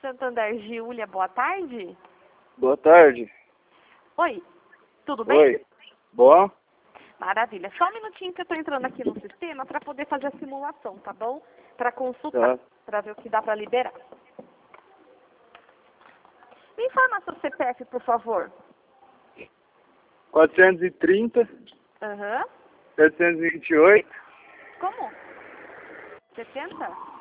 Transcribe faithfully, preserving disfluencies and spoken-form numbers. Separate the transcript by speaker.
Speaker 1: Santander, Giulia, boa tarde.
Speaker 2: Boa tarde.
Speaker 1: Oi, tudo bem?
Speaker 2: Oi. Bom?
Speaker 1: Maravilha. Só um minutinho que eu estou entrando aqui no sistema para poder fazer a simulação, tá bom? Para consultar,
Speaker 2: Tá.
Speaker 1: para ver o que dá para liberar. Me informa seu C P F, por favor.
Speaker 2: quatrocentos e trinta,
Speaker 1: Aham.
Speaker 2: setecentos e vinte e oito.
Speaker 1: Como? setenta?